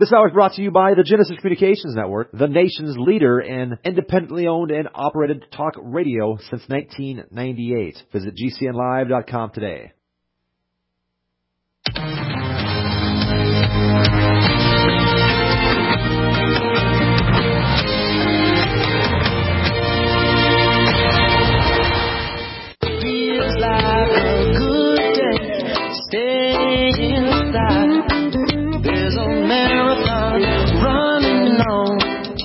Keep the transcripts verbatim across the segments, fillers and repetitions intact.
This hour is brought to you by the Genesis Communications Network, the nation's leader in independently owned and operated talk radio since nineteen ninety-eight. Visit G C N live dot com today. Feels like a good day. Stay inside. There's a marathon running on.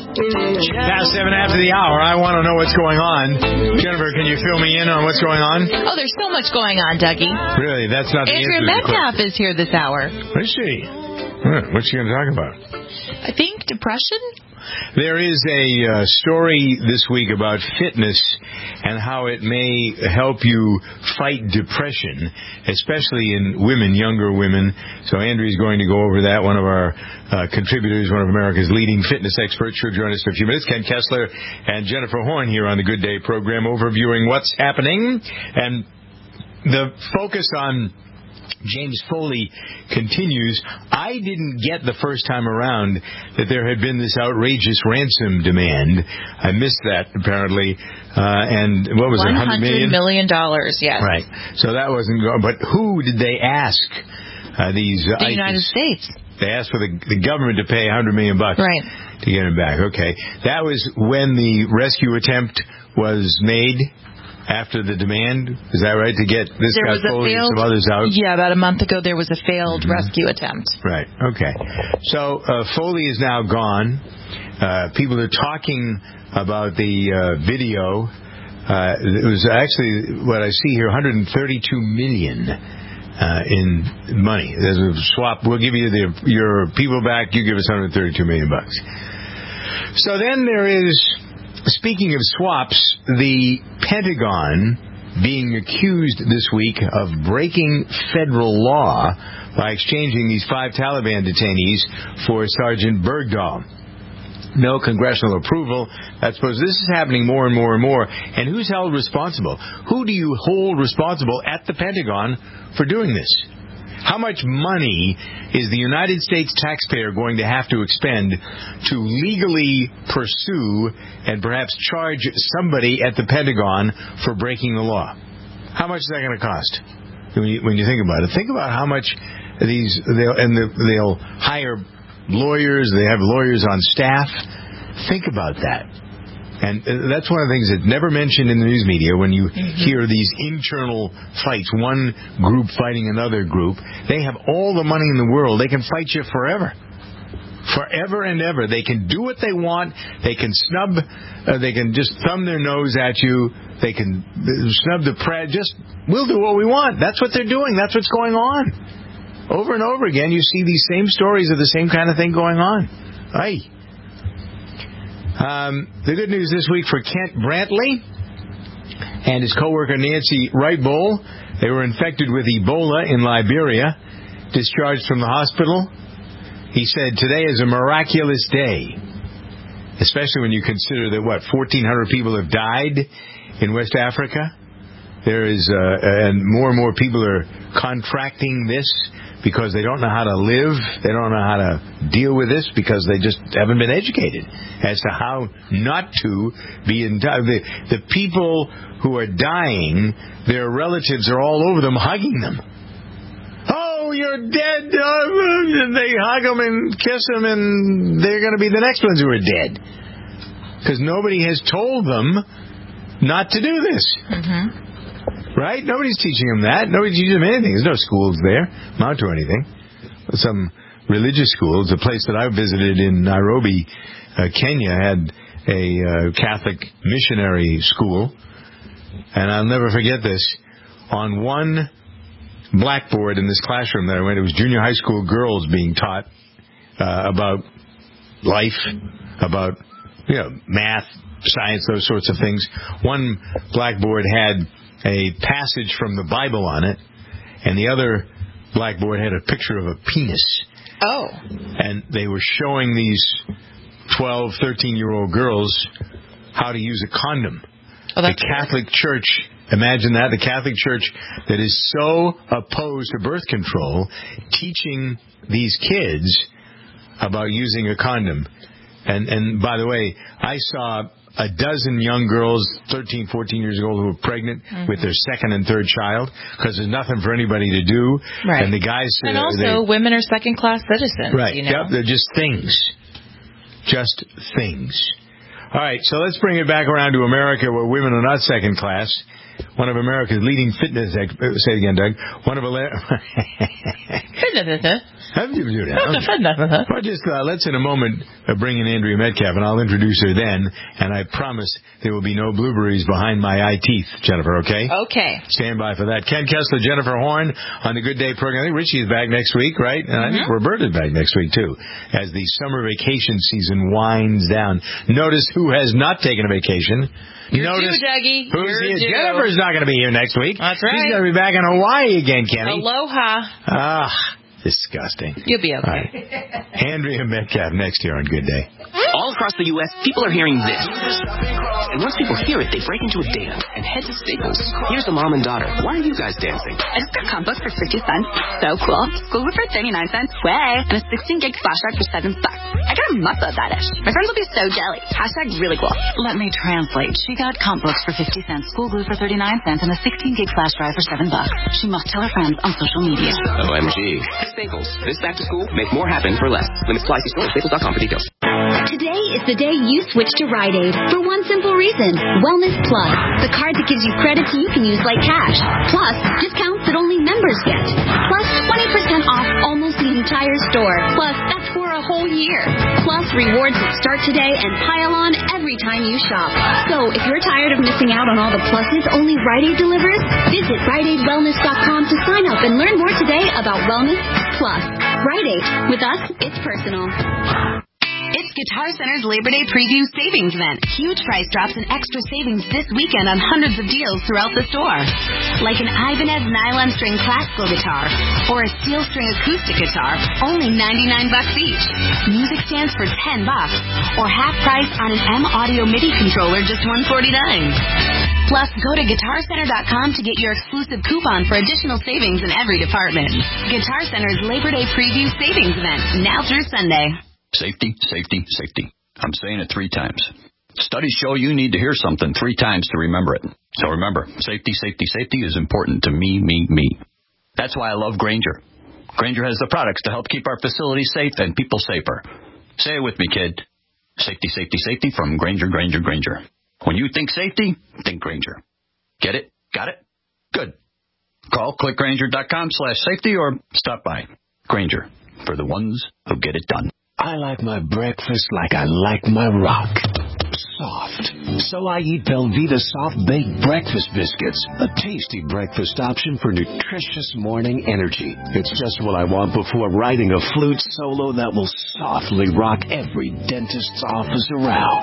Past seven after the hour. I want to know what's going on. Jennifer, can you fill me in on what's going on? Oh, there's so much going on, Dougie. Really? That's not the Andrea answer to the Metcalf question. is here this hour. Is she? Huh, what's she going to talk about? I think depression? There is a uh, story this week about fitness and how it may help you fight depression, especially in women, younger women. So Andrea's going to go over that. One of our uh, contributors, one of America's leading fitness experts, she'll join us for a few minutes. Ken Kessler and Jennifer Horn here on the Good Day program, overviewing what's happening. And the focus on James Foley continues. I didn't get the first time around that there had been this outrageous ransom demand. I missed that, apparently. Uh, and what was it, one hundred million dollars? one hundred million dollars, yes. Right. So that wasn't going. But who did they ask? Uh, these uh, The United States. They asked for the, the government to pay one hundred million dollars bucks right. to get him back. Okay. That was when the rescue attempt was made. After the demand, is that right, to get this there guy Foley and some others out? Yeah, about a month ago there was a failed mm-hmm. rescue attempt. Right, okay. So uh, Foley is now gone. Uh, people are talking about the uh, video. Uh, it was actually, what I see here, one hundred thirty-two million dollars uh, in money. There's a swap. We'll give you the, your people back. You give us one hundred thirty-two million dollars bucks. So then there is... Speaking of swaps, the Pentagon being accused this week of breaking federal law by exchanging these five Taliban detainees for Sergeant Bergdahl. No congressional approval. I suppose this is happening more and more and more. And who's held responsible? Who do you hold responsible at the Pentagon for doing this? How much money is the United States taxpayer going to have to expend to legally pursue and perhaps charge somebody at the Pentagon for breaking the law? How much is that going to cost? When you, when you think about it, think about how much these they'll and the, they'll hire lawyers. They have lawyers on staff. Think about that. And that's one of the things that's never mentioned in the news media when you mm-hmm. hear these internal fights, one group fighting another group. They have all the money in the world. They can fight you forever. Forever and ever. They can do what they want. They can snub, uh, they can just thumb their nose at you. They can snub the press. Just, we'll do what we want. That's what they're doing. That's what's going on. Over and over again, you see these same stories of the same kind of thing going on. Aye. Um, the good news this week for Kent Brantley and his co-worker Nancy Wright-Bowl. They were infected with Ebola in Liberia, discharged from the hospital. He said, today is a miraculous day, especially when you consider that, what, fourteen hundred people have died in West Africa. There is, uh, and more and more people are contracting this because they don't know how to live. They don't know how to deal with this because they just haven't been educated as to how not to be in touch. The, the people who are dying, their relatives are all over them hugging them. Oh, you're dead. Oh, they hug them and kiss them, and they're going to be the next ones who are dead. Because nobody has told them not to do this. Mm-hmm. Right? Nobody's teaching them that. Nobody's teaching them anything. There's no schools there, amount to anything. Some religious schools. The place that I visited in Nairobi, uh, Kenya, had a uh, Catholic missionary school. And I'll never forget this. On one blackboard in this classroom that I went, it was junior high school girls being taught uh, about life, about you know math, science, those sorts of things. One blackboard had a passage from the Bible on it, and the other blackboard had a picture of a penis. Oh. And they were showing these twelve, thirteen-year-old girls how to use a condom. Oh, the Catholic cool. Church, imagine that, the Catholic Church that is so opposed to birth control, teaching these kids about using a condom. And, and by the way, I saw a dozen young girls, thirteen, fourteen years old, who were pregnant mm-hmm. with their second and third child because there's nothing for anybody to do. Right. And the guys... And uh, also, they, women are second-class citizens. Right. You know? Yep, they're just things. Just things. All right, so let's bring it back around to America, where women are not second class. One of America's leading fitness experts, say it again, Doug. One of Well, just uh, let's in a moment uh, bring in Andrea Metcalf, and I'll introduce her then. And I promise there will be no blueberries behind my eye teeth, Jennifer. Okay? Okay. Stand by for that. Ken Kessler, Jennifer Horn on the Good Day program. I think Richie is back next week, right? And mm-hmm. I think Roberta's back next week too, as the summer vacation season winds down. Notice who has not taken a vacation. You're Notice due, Dougie. Who's You're here? due. Jennifer's not going to be here next week. That's right. She's going to be back in Hawaii again, Kenny. Aloha. Ah, disgusting. You'll be okay. Right. Andrea Metcalf next here on Good Day. All across the U S, people are hearing this. And once people hear it, they break into a dance and head to Staples. Here's the mom and daughter. Why are you guys dancing? I just got comic books for fifty cents. So cool. School book for thirty-nine cents. Way. And a sixteen gig flash drive for seven bucks. I got a must of that ish. My friends will be so jelly. Hashtag really cool. Let me translate. She got comic books for fifty cents, school glue for thirty-nine cents, and a sixteen gig flash drive for seven bucks. She must tell her friends on social media. O M G. Staples. This back to school, make more happen for less. Limits apply. See store at staples dot com for details. Today is the day you switch to Rite Aid for one simple reason. Wellness Plus, the card that gives you credits you can use like cash. Plus, discounts that only members get. Plus, twenty percent off almost the entire store. Plus, that's for a whole year. Plus, rewards that start today and pile on every time you shop. So, if you're tired of missing out on all the pluses only Rite Aid delivers, visit rite aid wellness dot com to sign up and learn more today about Wellness Plus. Rite Aid. With us, it's personal. It's Guitar Center's Labor Day Preview Savings Event. Huge price drops and extra savings this weekend on hundreds of deals throughout the store. Like an Ibanez nylon string classical guitar or a steel string acoustic guitar, only ninety-nine bucks each. Music stands for ten bucks or half price on an M Audio MIDI controller, just one forty-nine. Plus, go to guitar center dot com to get your exclusive coupon for additional savings in every department. Guitar Center's Labor Day Preview Savings Event, now through Sunday. Safety, safety, safety. I'm saying it three times. Studies show you need to hear something three times to remember it. So remember, safety, safety, safety is important to me, me, me. That's why I love Grainger. Grainger has the products to help keep our facilities safe and people safer. Say it with me, kid. Safety, safety, safety from Grainger, Grainger, Grainger. When you think safety, think Grainger. Get it? Got it? Good. Call click grainger dot com slash safety or stop by. Grainger, for the ones who get it done. I like my breakfast like I like my rock. Soft. So I eat Belvita Soft Baked Breakfast Biscuits, a tasty breakfast option for nutritious morning energy. It's just what I want before writing a flute solo that will softly rock every dentist's office around.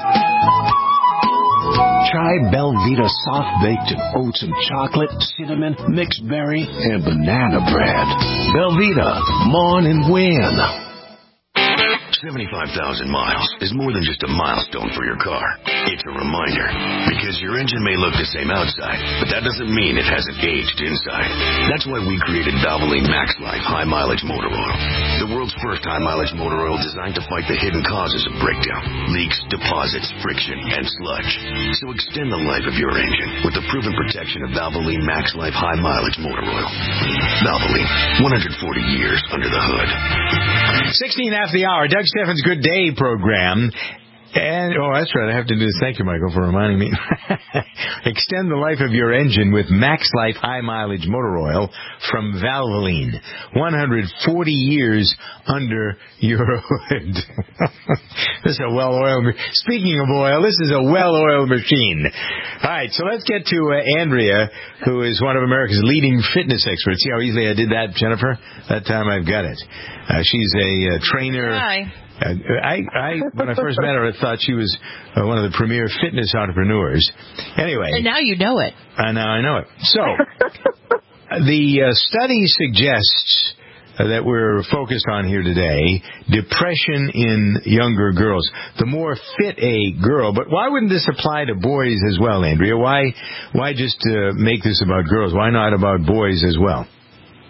Try Belvita Soft Baked in oats and chocolate, cinnamon, mixed berry, and banana bread. Belvita, Morn and Win. seventy-five thousand miles is more than just a milestone for your car. It's a reminder, because your engine may look the same outside, but that doesn't mean it hasn't aged inside. That's why we created Valvoline Max Life High Mileage Motor Oil, the world's first high mileage motor oil designed to fight the hidden causes of breakdown, leaks, deposits, friction, and sludge. So extend the life of your engine with the proven protection of Valvoline Max Life High Mileage Motor Oil. Valvoline, one hundred forty years under the hood. sixteen after the hour, Doug Steffens' Good Day program. And, oh, that's right, I have to do this. Thank you, Michael, for reminding me. Extend the life of your engine with Max Life High Mileage Motor Oil from Valvoline. one hundred forty years under your hood. This is a well-oiled... Speaking of oil, this is a well-oiled machine. All right, so let's get to uh, Andrea, who is one of America's leading fitness experts. See how easily I did that, Jennifer? That time I've got it. Uh, she's a uh, trainer... Hi. Uh, I, I, when I first met her, I thought she was uh, one of the premier fitness entrepreneurs. Anyway. And now you know it. Uh, now I know it. So, the uh, study suggests uh, that we're focused on here today, depression in younger girls. The more fit a girl, but why wouldn't this apply to boys as well, Andrea? Why, why just uh, make this about girls? Why not about boys as well?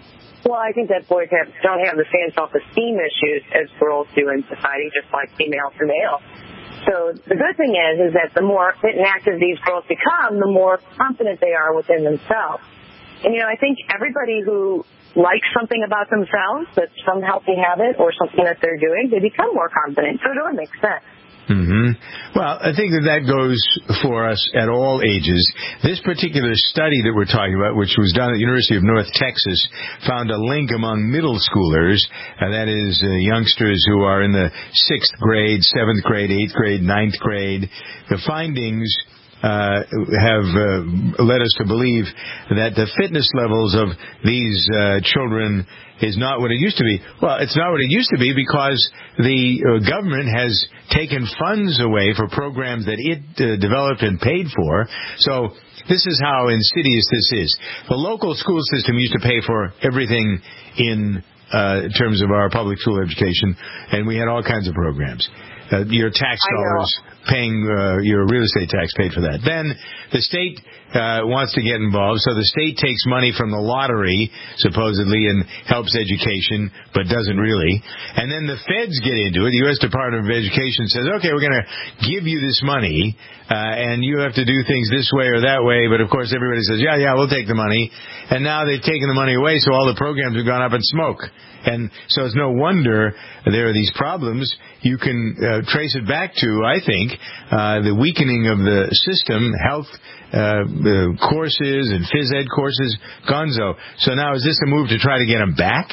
Well, I think that boys have, don't have the same self-esteem issues as girls do in society, just like female to male. So the good thing is, is that the more fit and active these girls become, the more confident they are within themselves. And, you know, I think everybody who likes something about themselves, that's some healthy habit or something that they're doing, they become more confident. So it really makes sense. Mm-hmm. Well, I think that that goes for us at all ages. This particular study that we're talking about, which was done at the University of North Texas, found a link among middle schoolers, and that is uh, youngsters who are in the sixth grade, seventh grade, eighth grade, ninth grade. The findings Uh, have uh, led us to believe that the fitness levels of these uh, children is not what it used to be. Well, it's not what it used to be because the uh, government has taken funds away for programs that it uh, developed and paid for. So this is how insidious this is. The local school system used to pay for everything in uh, terms of our public school education, and we had all kinds of programs. Uh, your tax dollars paying uh, your real estate tax paid for that. Then the state uh, wants to get involved, so the state takes money from the lottery, supposedly, and helps education, but doesn't really. And then the feds get into it. The U S Department of Education says, okay, we're going to give you this money, uh, and you have to do things this way or that way, but of course everybody says, yeah, yeah, we'll take the money. And now they've taken the money away, so all the programs have gone up in smoke. And so it's no wonder there are these problems. You can uh, trace it back to, I think, uh, the weakening of the system, health uh, uh, courses and phys ed courses, gonzo. So now is this a move to try to get them back?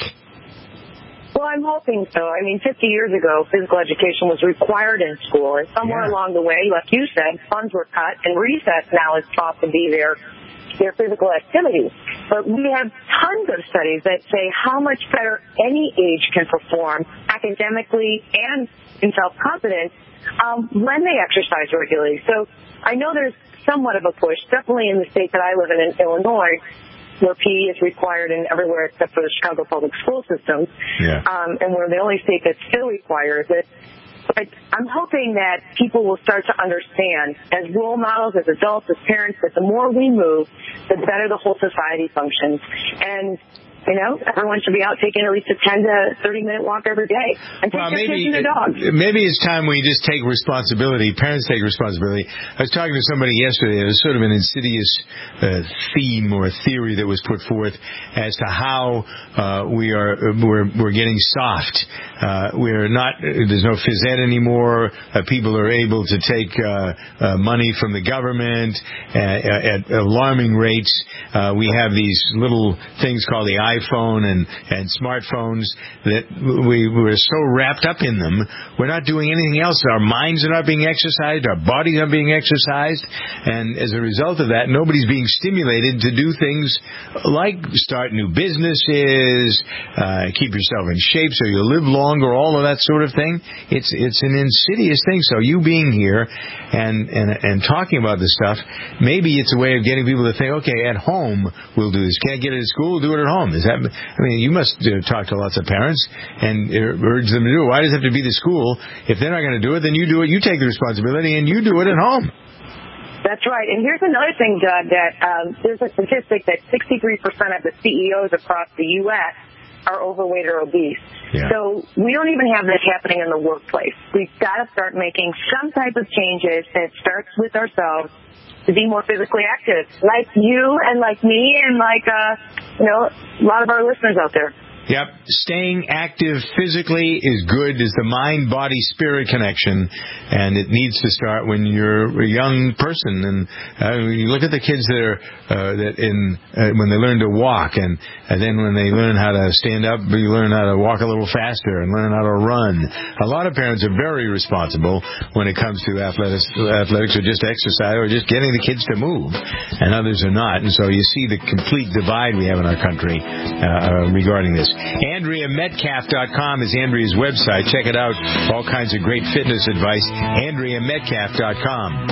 Well, I'm hoping so. I mean, fifty years ago, physical education was required in school, and somewhere yeah. along the way, like you said, funds were cut, and recess now is thought to be their their physical activity. But we have tons of studies that say how much better any age can perform academically and in self-confidence um, when they exercise regularly. So I know there's somewhat of a push, definitely in the state that I live in, in Illinois, where P E is required in everywhere except for the Chicago public school system. Yeah. Um, and we're the only state that still requires it. But I'm hoping that people will start to understand, as role models, as adults, as parents, that the more we move, the better the whole society functions. And, you know, everyone should be out taking at least a ten to thirty minute walk every day. And take well, their maybe, kids and their dogs. Maybe it's time we just take responsibility. Parents take responsibility. I was talking to somebody yesterday. It was sort of an insidious uh, theme or theory that was put forth as to how uh, we are we're, we're getting soft. Uh, we're not. There's no phys ed anymore. Uh, people are able to take uh, uh, money from the government at, at alarming rates. Uh, we have these little things called the iPhone and, and smartphones that we, we're so wrapped up in them, we're not doing anything else. Our minds are not being exercised, our bodies are being exercised, and as a result of that, nobody's being stimulated to do things like start new businesses, uh, keep yourself in shape so you live longer, all of that sort of thing. It's it's an insidious thing. So you being here and, and, and talking about this stuff, maybe it's a way of getting people to think, okay, at home we'll do this. Can't get it at school, we'll do it at home. Is that, I mean, you must uh, talk to lots of parents and urge them to do it. Why does it have to be the school? If they're not going to do it, then you do it. You take the responsibility and you do it at home. That's right. And here's another thing, Doug, that um, there's a statistic that sixty-three percent of the C E Os across the U S are overweight or obese. Yeah. So we don't even have this happening in the workplace. We've got to start making some type of changes that starts with ourselves to be more physically active, like you and like me and like, uh, you know, a lot of our listeners out there. Yep. Staying active physically is good. It's the mind-body-spirit connection, and it needs to start when you're a young person. And uh, you look at the kids that are uh, that in uh, when they learn to walk, and, and then when they learn how to stand up, you learn how to walk a little faster and learn how to run. A lot of parents are very responsible when it comes to athletics, athletics or just exercise or just getting the kids to move, and others are not. And so you see the complete divide we have in our country uh, regarding this. Andrea Metcalf dot com is Andrea's website. Check it out. All kinds of great fitness advice. Andrea Metcalf dot com.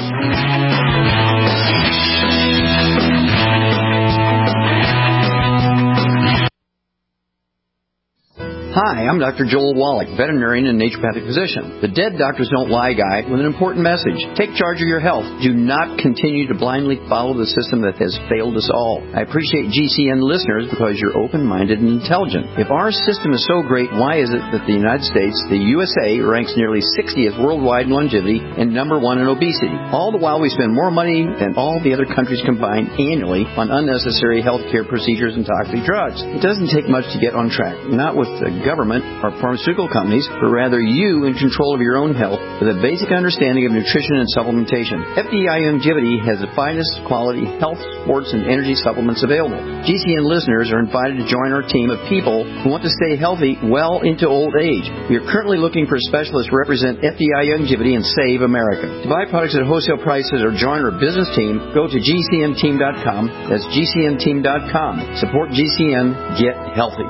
Hi, I'm Doctor Joel Wallach, veterinarian and naturopathic physician. The Dead Doctors Don't Lie guy with an important message. Take charge of your health. Do not continue to blindly follow the system that has failed us all. I appreciate G C N listeners because you're open-minded and intelligent. If our system is so great, why is it that the United States, the U S A, ranks nearly sixtieth worldwide in longevity and number one in obesity? All the while we spend more money than all the other countries combined annually on unnecessary health care procedures and toxic drugs. It doesn't take much to get on track. Not with the government or pharmaceutical companies, but rather you in control of your own health with a basic understanding of nutrition and supplementation. F D I Longevity has the finest quality health, sports, and energy supplements available. G C N listeners are invited to join our team of people who want to stay healthy well into old age. We are currently looking for specialists to represent F D I Longevity and Save America. To buy products at wholesale prices or join our business team, go to G C N team dot com. That's G C N team dot com. Support G C N. Get healthy.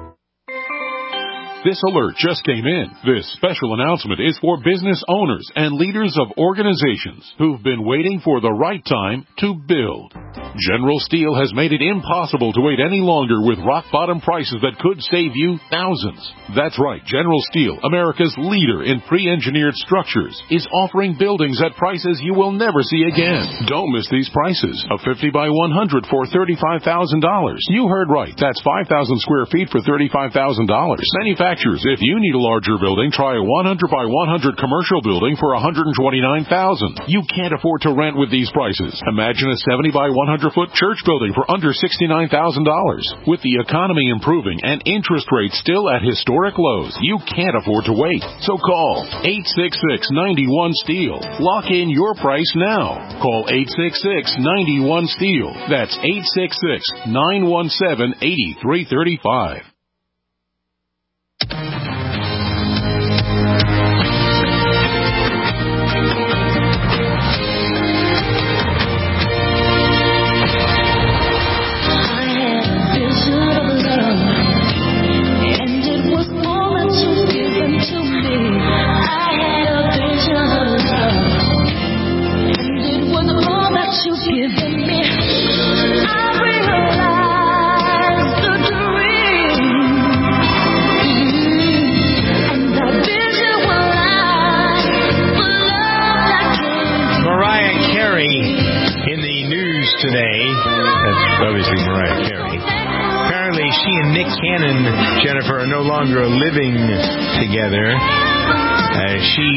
This alert just came in. This special announcement is for business owners and leaders of organizations who've been waiting for the right time to build. General Steel has made it impossible to wait any longer with rock-bottom prices that could save you thousands. That's right. General Steel, America's leader in pre-engineered structures, is offering buildings at prices you will never see again. Don't miss these prices. A fifty by one hundred for thirty-five thousand dollars. You heard right. That's five thousand square feet for thirty-five thousand dollars. Manufacturers, if you need a larger building, try a one hundred by one hundred commercial building for one hundred twenty-nine thousand dollars. You can't afford to rent with these prices. Imagine a seventy by one hundred foot church building for under sixty-nine thousand dollars. With the economy improving and interest rates still at historic lows, you can't afford to wait. So call eight six six, nine one, STEEL. Lock in your price now. Call eight six six, nine one, STEEL. That's eight six six, nine one seven, eight three three five. Today, that's obviously Mariah Carey. Apparently, she and Nick Cannon, Jennifer, are no longer living together. Uh, she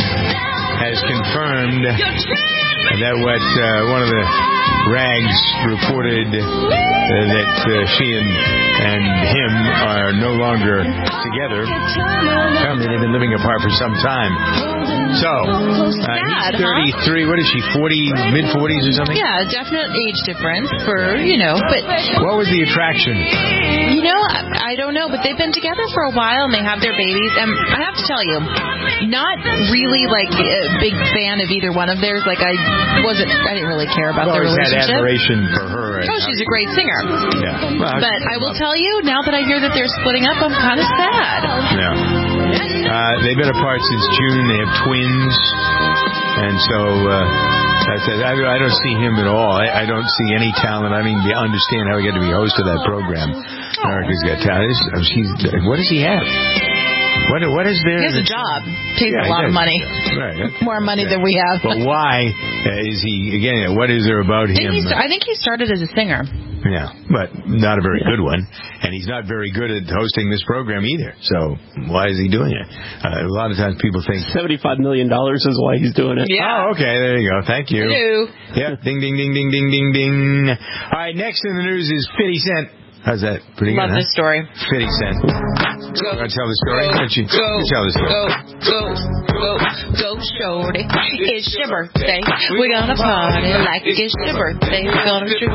has confirmed that what uh, one of the rags reported uh, that uh, she and, and him are no longer together. Apparently, they've been living apart for some time. So, uh, he's thirty-three. Huh? What is she, forty, mid-forties or something? Yeah, definite age difference for, you know, but... What was the attraction? You know, I, I don't know, but they've been together for a while and they have their babies. And I have to tell you, not really, like, a big fan of either one of theirs. Like, I wasn't, I didn't really care about their relationship. I've always had admiration for her. Oh, she's a great singer. Yeah. Well, but I will tell you, now that I hear that they're splitting up, I'm kind of sad. Yeah. Uh, they've been apart since June. They have twins. And so, uh, I said, I, I don't see him at all. I, I don't see any talent. I don't even understand how he got to be host of that program. Oh. America's Got Talent. He's, what does he have? What What is there? He has a job. Pays yeah, a lot of money. Right. More money yeah. than we have. But why uh, is he, again, what is there about him? He, I think he started as a singer. Yeah, but not a very good one. And he's not very good at hosting this program either. So why is he doing it? Uh, a lot of times people think... seventy-five million dollars is why he's doing it. Yeah. Oh, okay. There you go. Thank you. Hello. Yeah. Ding, ding, ding, ding, ding, ding, ding. All right, next in the news is fifty Cent. How's that? Pretty Love good, this story. fifty Cent. You want to tell the story? Go, Why don't you, go, you tell the story? Go, go, go, go, shorty. It's your birthday. We're gonna party like it's your birthday. We're gonna do...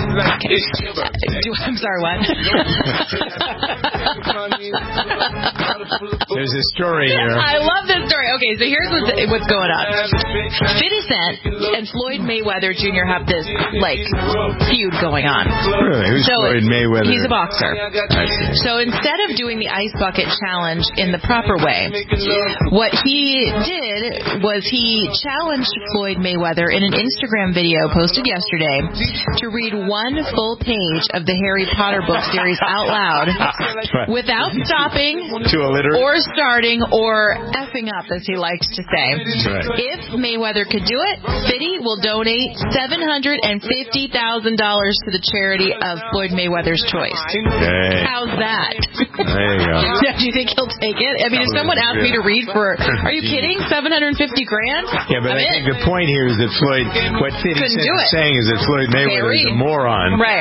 I'm sorry, what? There's a story here. I love this story. right, okay, so here's what's, what's going on. fifty Cent and Floyd Mayweather Junior have this, like, feud going on. Really? Who's so Floyd Mayweather? He's a boxer. So instead of doing the ice bucket challenge in the proper way, what he did was he challenged Floyd Mayweather in an Instagram video posted yesterday to read one full page of the Harry Potter book series out loud without stopping or starting or effing up, as he likes to say. Right. If Mayweather could do it, Fitty will donate seven hundred fifty thousand dollars to the charity of Floyd Mayweather's choice. Okay. How's that? There you go. Do you think he'll take it? I mean, if someone asked me to read for, are you kidding? seven hundred fifty grand? Yeah, but I'm I in. think the point here is that Floyd, what Fitty Couldn't do is it. saying is that Floyd Mayweather is a moron. Right.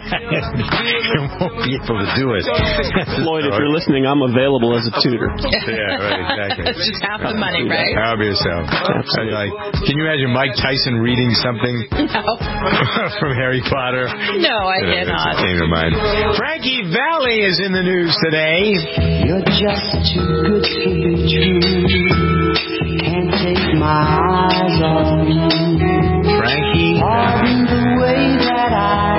He won't be able to do it. Floyd, if you're listening, I'm available as a tutor. Yeah, right, exactly. That's just half the money, right? Help yourself. Like, can you imagine Mike Tyson reading something No. from Harry Potter? No, I Yeah, cannot. that came to mind. Frankie Valli is in the news today. You're just too good to be true. Can't take my eyes off you. Frankie Pardon the way that I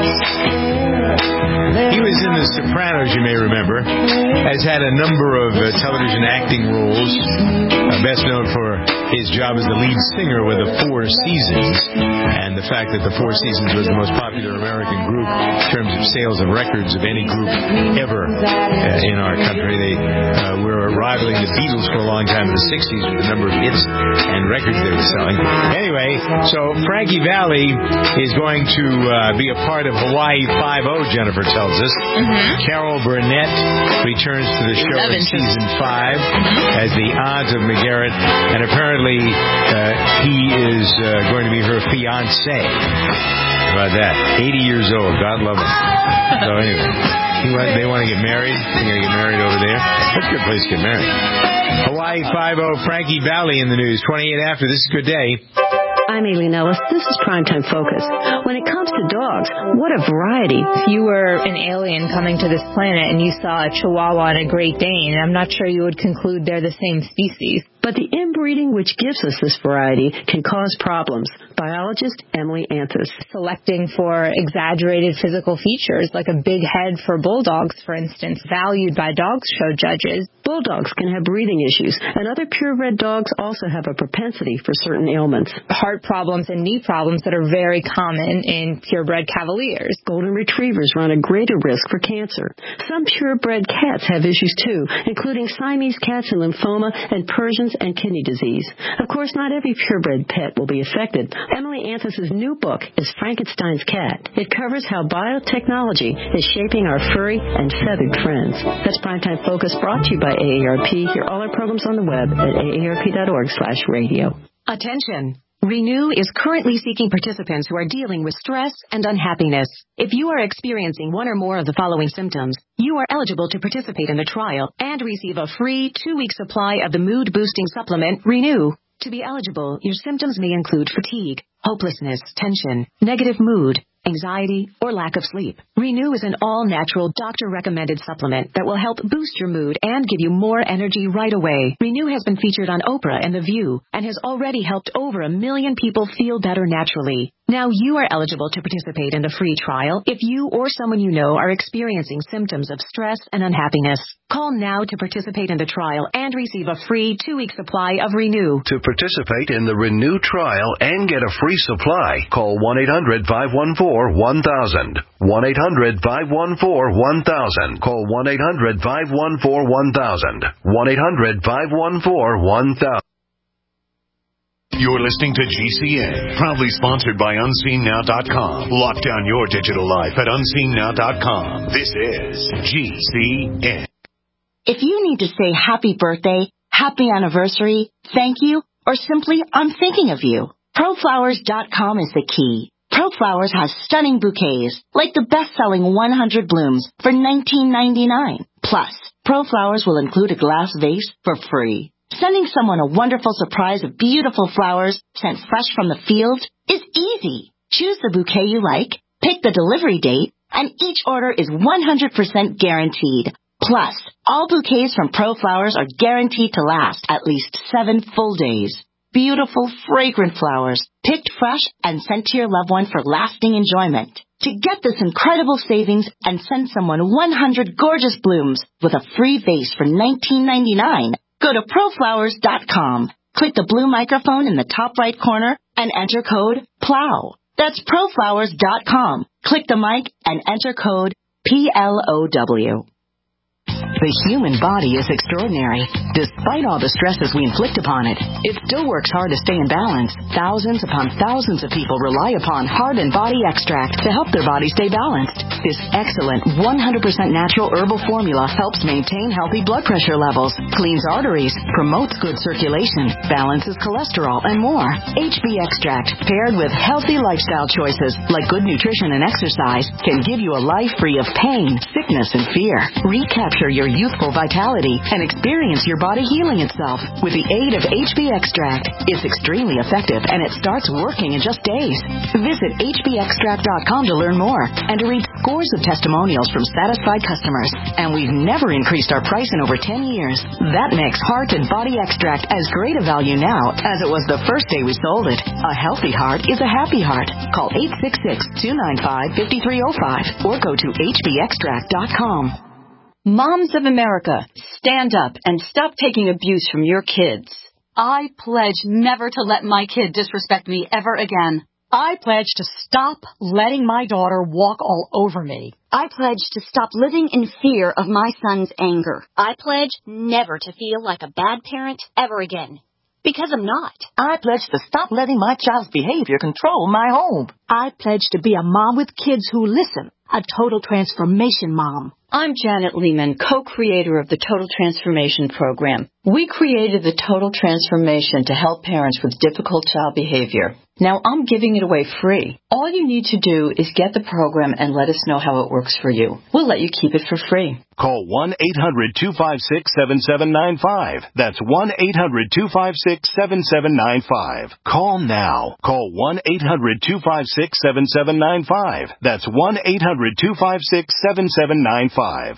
stare. He was in The Sopranos, you may remember. Has had a number of uh, television acting roles. Uh, best known for his job as the lead singer with the Four Seasons, and the fact that the Four Seasons was the most popular American group in terms of sales of records of any group ever uh, in our country. They uh, were rivaling the Beatles for a long time in the sixties with the number of hits and records they were selling. Anyway, so Frankie Valli is going to uh, be a part of Hawaii Five-O, Jennifer tells us. Mm-hmm. Carol Burnett returns to the show in season five as the odds of McGarrett, and apparently uh, he is uh, going to be her fiancé. How about that? eighty years old. God love him. So anyway, he want, they want to get married. They're going to get married over there. That's a good place to get married. Hawaii Five-O, Frankie Valli in the news. twenty-eight after. This is Good Day. I'm Aileen Ellis. This is Primetime Focus. When it comes to dogs, what a variety. If you were an alien coming to this planet and you saw a Chihuahua and a Great Dane, I'm not sure you would conclude they're the same species. But the inbreeding which gives us this variety can cause problems. Biologist Emily Anthus. Selecting for exaggerated physical features, like a big head for bulldogs, for instance, valued by dog show judges. Bulldogs can have breathing issues, and other purebred dogs also have a propensity for certain ailments. Heart problems and knee problems that are very common in purebred Cavaliers. Golden retrievers run a greater risk for cancer. Some purebred cats have issues too, including Siamese cats and lymphoma and Persians and kidney disease. Of course, not every purebred pet will be affected. Emily Anthus' new book is Frankenstein's Cat. It covers how biotechnology is shaping our furry and feathered friends. That's Primetime Focus, brought to you by A A R P. Hear all our programs on the web at A A R P dot org slash radio. Attention! Renew is currently seeking participants who are dealing with stress and unhappiness. If you are experiencing one or more of the following symptoms, you are eligible to participate in the trial and receive a free two-week supply of the mood-boosting supplement, Renew. To be eligible, your symptoms may include fatigue, hopelessness, tension, negative mood, anxiety, or lack of sleep. Renew is an all-natural, doctor-recommended supplement that will help boost your mood and give you more energy right away. Renew has been featured on Oprah and The View and has already helped over a million people feel better naturally. Now you are eligible to participate in the free trial if you or someone you know are experiencing symptoms of stress and unhappiness. Call now to participate in the trial and receive a free two-week supply of Renew. To participate in the Renew trial and get a free supply, call one eight hundred five one four one thousand. one eight hundred five one four one thousand. Call one eight hundred five one four one thousand. one eight hundred five one four one thousand. You're listening to G C N, proudly sponsored by unseen now dot com. Lock down your digital life at unseen now dot com. This is G C N. If you need to say happy birthday, happy anniversary, thank you, or simply I'm thinking of you, pro flowers dot com is the key. ProFlowers has stunning bouquets, like the best-selling one hundred blooms for nineteen ninety-nine. Plus, ProFlowers will include a glass vase for free. Sending someone a wonderful surprise of beautiful flowers sent fresh from the field is easy. Choose the bouquet you like, pick the delivery date, and each order is one hundred percent guaranteed. Plus, all bouquets from ProFlowers are guaranteed to last at least seven full days. Beautiful, fragrant flowers, picked fresh and sent to your loved one for lasting enjoyment. To get this incredible savings and send someone one hundred gorgeous blooms with a free vase for nineteen ninety-nine, go to proflowers dot com. Click the blue microphone in the top right corner and enter code PLOW. That's proflowers dot com. Click the mic and enter code P L O W. The human body is extraordinary. Despite all the stresses we inflict upon it, it still works hard to stay in balance. Thousands upon thousands of people rely upon Heart and Body Extract to help their body stay balanced. This excellent one hundred percent natural herbal formula helps maintain healthy blood pressure levels, cleans arteries, promotes good circulation, balances cholesterol, and more. H B Extract, paired with healthy lifestyle choices like good nutrition and exercise, can give you a life free of pain, sickness, and fear. Recapture your youthful vitality and experience your body healing itself with the aid of H B Extract. It's extremely effective and it starts working in just days. Visit H B extract dot com to learn more and to read scores of testimonials from satisfied customers. And we've never increased our price in over ten years. That makes Heart and Body Extract as great a value now as it was the first day we sold it. A healthy heart is a happy heart. Call eight six six, two nine five, five three zero five or go to H B extract dot com. Moms of America, stand up and stop taking abuse from your kids. I pledge never to let my kid disrespect me ever again. I pledge to stop letting my daughter walk all over me. I pledge to stop living in fear of my son's anger. I pledge never to feel like a bad parent ever again. Because I'm not. I pledge to stop letting my child's behavior control my home. I pledge to be a mom with kids who listen. A total transformation mom. I'm Janet Lehman, co-creator of the Total Transformation Program. We created the Total Transformation to help parents with difficult child behavior. Now I'm giving it away free. All you need to do is get the program and let us know how it works for you. We'll let you keep it for free. Call one eight hundred, two five six, seven seven nine five. That's one eight hundred, two five six, seven seven nine five. Call now. Call one eight hundred, two five six, seven seven nine five. That's one eight hundred, two five six, seven seven nine five.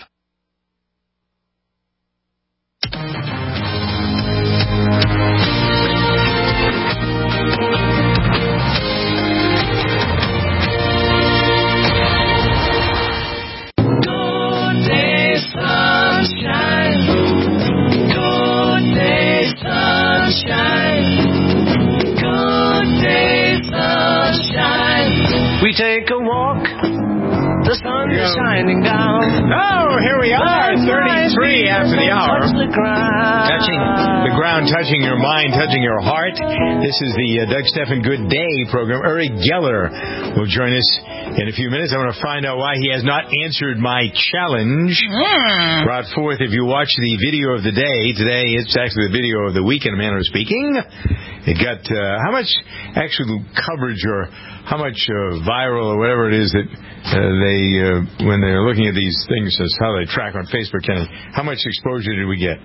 We take a walk, the sun is shining down. Oh, here we are, thirty-three after the hour. Touching the ground, touching your mind, touching your heart. This is the uh, Doug Stephan Good Day program. Uri Geller will join us in a few minutes. I want to find out why he has not answered my challenge. Mm. Brought forth, if you watch the video of the day, today it's actually the video of the week in a manner of speaking. It got, uh, how much actual coverage or how much uh, viral or whatever it is that uh, they, uh, when they're looking at these things, as how they track on Facebook, Kenny, how much exposure did we get?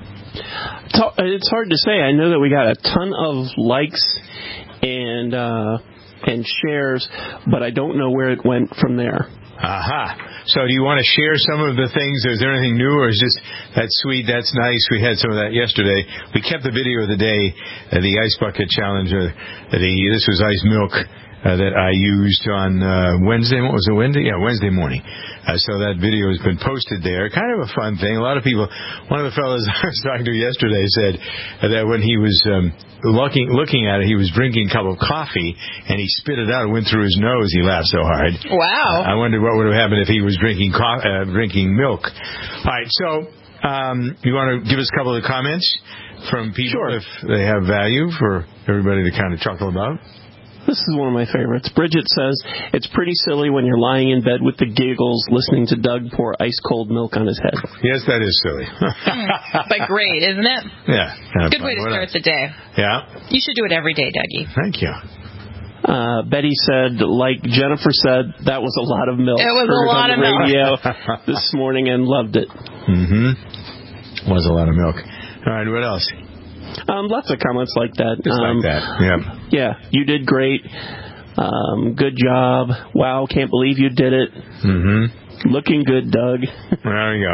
It's hard to say. I know that we got a ton of likes and uh, and shares, but I don't know where it went from there. Aha. So do you want to share some of the things? Is there anything new, or is just that's sweet, that's nice? We had some of that yesterday. We kept the video of the day, uh, the Ice Bucket Challenge. Uh, the This was ice milk. Uh, that I used on uh, Wednesday. What was it, Wednesday? Yeah, Wednesday morning. Uh, so that video has been posted there. Kind of a fun thing. A lot of people, one of the fellows I was talking to yesterday said that when he was um, looking, looking at it, he was drinking a cup of coffee, and he spit it out and went through his nose. He laughed so hard. Wow. Uh, I wondered what would have happened if he was drinking co- uh, drinking milk. All right, so um, you want to give us a couple of comments from people sure. if they have value for everybody to kind of chuckle about? This is one of my favorites. Bridget says, it's pretty silly when you're lying in bed with the giggles listening to Doug pour ice-cold milk on his head. Yes, that is silly. But great, isn't it? Yeah. Kind of Good fun. way to What start else? the day. Yeah. You should do it every day, Dougie. Thank you. Uh, Betty said, like Jennifer said, that was a lot of milk. It was Heard a lot on of the milk. radio this morning and loved it. Mm-hmm. Was a lot of milk. All right, what else? Um, lots of comments like that. Just um, like that, yeah. Yeah, you did great. Um, good job. Wow, can't believe you did it. Mm-hmm. Looking good, Doug. There you go.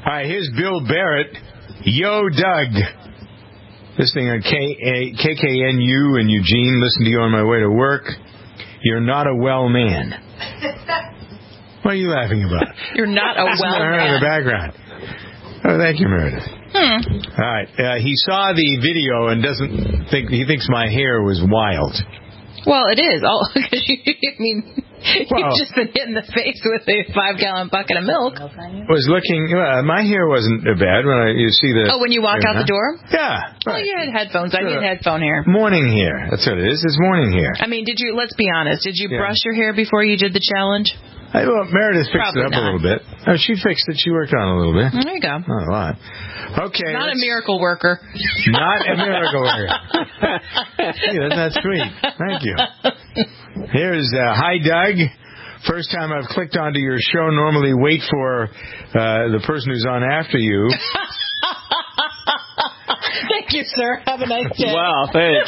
All right, here's Bill Barrett. Yo, Doug. Listening on K K N U in Eugene. Listen to you on my way to work. You're not a well man. What are you laughing about? You're not a well man. In the background. Oh, thank you, Meredith. Hmm. All right. Uh, he saw the video and doesn't think he thinks my hair was wild. Well, it is. Oh, because you, I mean, Well, you've just been hit in the face with a five-gallon bucket of milk. Was looking. Uh, my hair wasn't bad when I you see the. Oh, when you walk out the door? Yeah. Well, you had headphones. I need headphone hair. Morning hair. That's what it is. It's morning hair. I mean, did you? Let's be honest. Did you Yeah. brush your hair before you did the challenge? I, well, Meredith fixed Probably it up not. a little bit. Oh, she fixed it. She worked on it a little bit. There you go. Not a lot. Okay. Not a let's- miracle worker. Not a miracle worker. Hey, that's not sweet. Thank you. Here's uh, hi, Doug. First time I've clicked onto your show. Normally wait for uh, the person who's on after you. Thank you, sir. Have a nice day. Wow, thanks.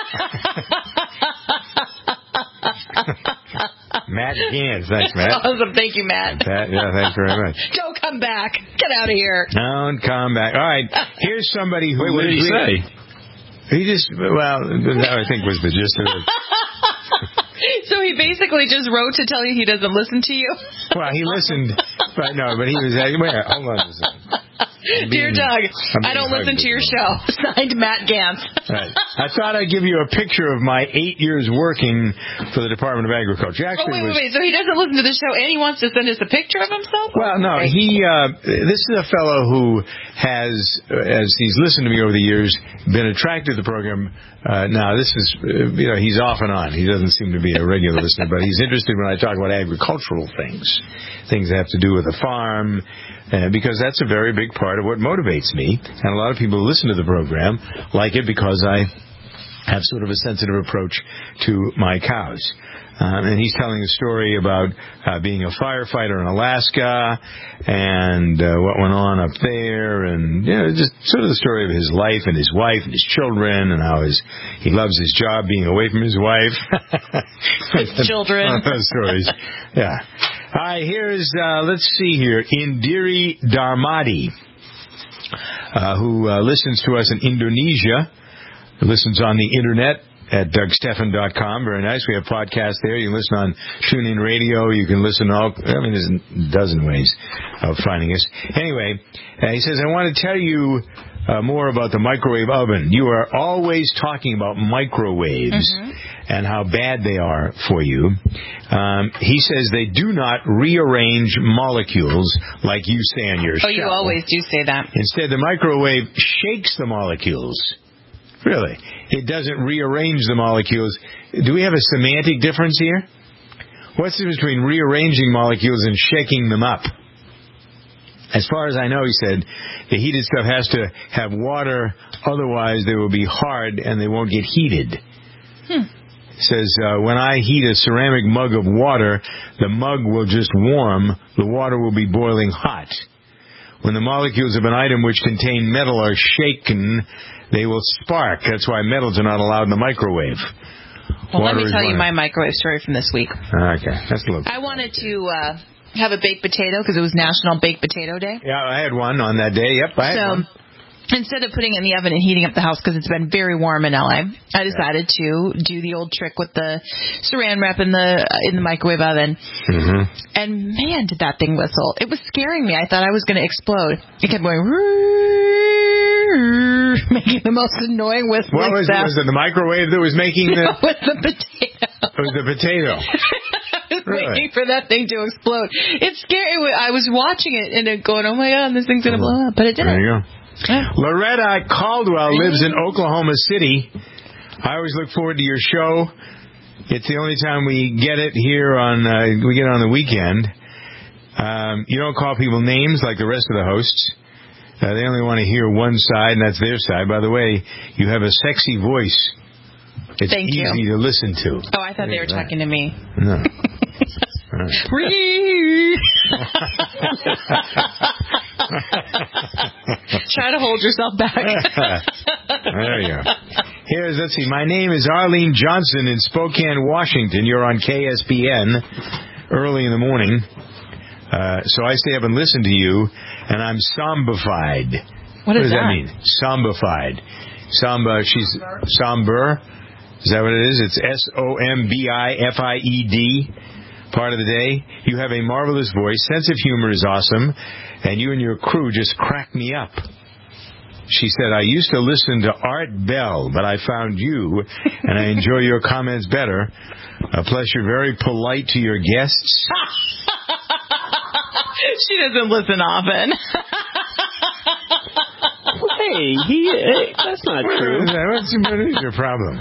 Matt Gans. Thanks, Matt. Awesome. Thank you, Matt. Matt, yeah, thanks very much. Don't come back. Get out of here. Don't come back. All right. Here's somebody who. Wait, what did he say? He just, well, that I think was the gist of it. So he basically just wrote to tell you he doesn't listen to you? Well, he listened, but no, but he was like, wait, hold on a second. I'm Dear being- Doug, I'm I don't being listen hugged to your at the show. Signed, Matt Gantz. Right. I thought I'd give you a picture of my eight years working for the Department of Agriculture. Oh, Actually, wait, it was, wait, wait. So he doesn't listen to the show and he wants to send us a picture of himself? Well, no, he. Uh, this is a fellow who has, uh, as he's listened to me over the years, been attracted to the program. Uh, now, this is, uh, you know, he's off and on. He doesn't seem to be a regular listener, but he's interested when I talk about agricultural things, things that have to do with the farm, uh, because that's a very big part of what motivates me. And a lot of people who listen to the program like it because I have sort of a sensitive approach to my cows. Um, and he's telling a story about uh, being a firefighter in Alaska and uh, what went on up there, and you know, just sort of the story of his life and his wife and his children, and how his he loves his job being away from his wife. His children. One of those stories. Yeah. Hi, here's uh, let's see here, Indiri Darmadi, uh, who uh, listens to us in Indonesia. Listens on the internet at Doug Stephan dot com. Very nice. We have podcasts there. You can listen on TuneIn Radio. You can listen all, I mean, there's a dozen ways of finding us. Anyway, uh, he says, I want to tell you uh, more about the microwave oven. You are always talking about microwaves Mm-hmm. and how bad they are for you. Um, he says they do not rearrange molecules like you say on your show. Oh, you always do say that. Instead, the microwave shakes the molecules. Really. It doesn't rearrange the molecules. Do we have a semantic difference here? What's the difference between rearranging molecules and shaking them up? As far as I know, he said, the heated stuff has to have water, otherwise they will be hard and they won't get heated. Hmm. Says, uh, when I heat a ceramic mug of water, the mug will just warm, the water will be boiling hot. When the molecules of an item which contain metal are shaken, they will spark. That's why metals are not allowed in the microwave. Well, Water let me is tell you water. my microwave story from this week. Okay, that's a little. I wanted to uh, have a baked potato because it was National Baked Potato Day. Yeah, I had one on that day. Yep, I had so, one. Instead of putting it in the oven and heating up the house because it's been very warm in L A, I decided to do the old trick with the saran wrap in the uh, in the microwave oven. Mm-hmm. And man, did that thing whistle! It was scaring me. I thought I was going to explode. It kept going, making the most annoying whistling What was, sound. was it? The microwave that was making the? No, it was the potato. It was the potato. I was Really? waiting for that thing to explode. It's scary. I was watching it and it going, oh my god, this thing's going to blow up. But it didn't. There you go. Loretta Caldwell lives in Oklahoma City. I always look forward to your show. It's the only time we get it here on uh, we get it on the weekend. Um, you don't call people names like the rest of the hosts. Uh, they only want to hear one side, and that's their side. By the way, you have a sexy voice. It's Thank you. easy to listen to. Oh, I thought they were talking to me. No. Try to hold yourself back. There you go. Here's, let's see, my name is Arlene Johnson in Spokane, Washington. You're on K S B N early in the morning. Uh, so I stay up and listen to you. and I'm sombified. What, what is does that? that mean? Sombified. Samba, she's somber. Is that what it is? It's S O M B I F I E D. Part of the day. You have a marvelous voice. Sense of humor is awesome. And you and your crew just crack me up. She said, I used to listen to Art Bell, but I found you, and I enjoy your comments better. Uh, plus, you're very polite to your guests. She doesn't listen often. Hey, he, hey, that's not true. What's, what is your problem?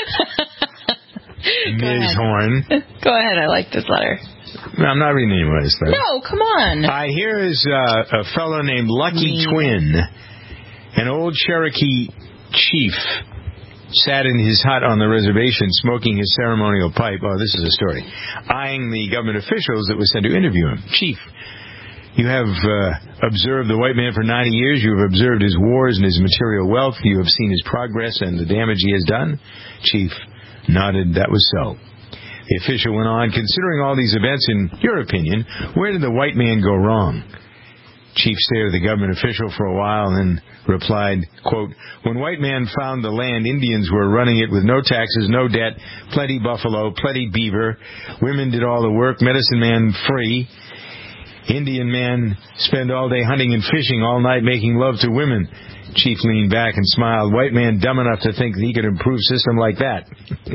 Miz Horn. Go ahead, I like this letter. No, I'm not reading any more of this letter. No, come on. Uh, here is uh, a fellow named Lucky mm. Twin. An old Cherokee chief sat in his hut on the reservation smoking his ceremonial pipe. Oh, this is a story. Eyeing the government officials that were sent to interview him. Chief, you have uh, observed the white man for ninety years. You have observed his wars and his material wealth. You have seen his progress and the damage he has done. Chief nodded. That was so. The official went on, considering all these events, in your opinion, where did the white man go wrong? Chief stared at the government official for a while and then replied, quote, when white man found the land, Indians were running it with no taxes, no debt, plenty buffalo, plenty beaver. Women did all the work, medicine man free. Indian man spend all day hunting and fishing, all night making love to women. Chief leaned back and smiled. White man dumb enough to think that he could improve system like that.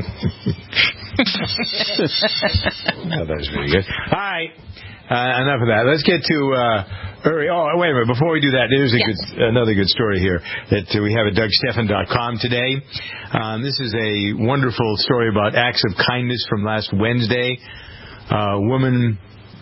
Oh, that was pretty good. All right. Uh, enough of that. Let's get to uh, Uri. Oh, wait a minute. Before we do that, there's a yes. good, another good story here that uh, we have at Doug Stephan dot com today. Um, this is a wonderful story about acts of kindness from last Wednesday. A uh, woman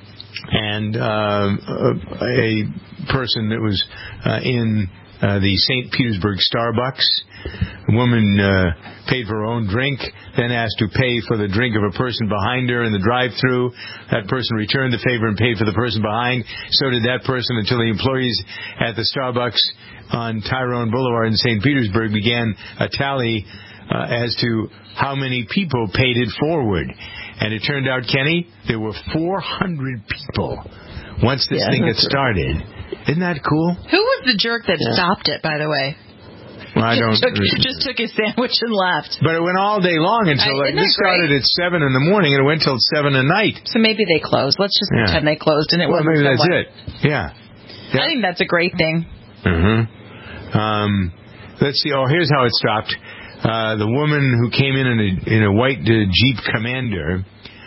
and uh, a person that was uh, in uh, the Saint Petersburg Starbucks. A woman uh, paid for her own drink, then asked to pay for the drink of a person behind her in the drive-thru. That person returned the favor and paid for the person behind. So did that person until the employees at the Starbucks on Tyrone Boulevard in Saint Petersburg began a tally uh, as to how many people paid it forward. And it turned out, Kenny, there were four hundred people once this yeah, thing had started. Right. Isn't that cool? Who was the jerk that yeah. stopped it, by the way? Well, I don't. Just took, just took his sandwich and left. But it went all day long until I, like this started at seven in the morning and it went till seven at night. So maybe they closed. Let's just yeah. pretend they closed and it well, wasn't. Maybe someone. That's it. Yeah. yeah. I think that's a great thing. Mm-hmm. Um, let's see. Oh, here's how it stopped. Uh, the woman who came in in a, in a white uh, Jeep Commander.